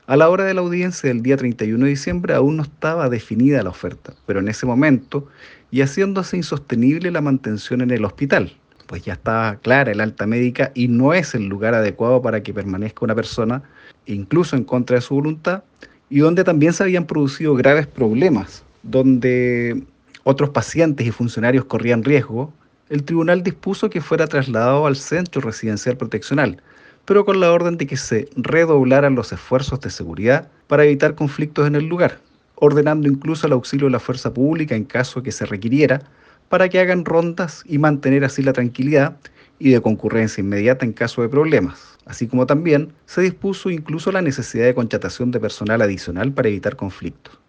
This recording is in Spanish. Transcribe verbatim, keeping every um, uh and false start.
A la hora de la audiencia del día treinta y uno de diciembre aún no estaba definida la oferta, pero en ese momento, y haciéndose insostenible la mantención en el hospital, pues ya estaba clara el alta médica y no es el lugar adecuado para que permanezca una persona, incluso en contra de su voluntad, y donde también se habían producido graves problemas, donde otros pacientes y funcionarios corrían riesgo. El tribunal dispuso que fuera trasladado al centro residencial proteccional, pero con la orden de que se redoblaran los esfuerzos de seguridad para evitar conflictos en el lugar, ordenando incluso el auxilio de la fuerza pública en caso que se requiriera, para que hagan rondas y mantener así la tranquilidad y de concurrencia inmediata en caso de problemas. Así como también se dispuso incluso la necesidad de contratación de personal adicional para evitar conflictos.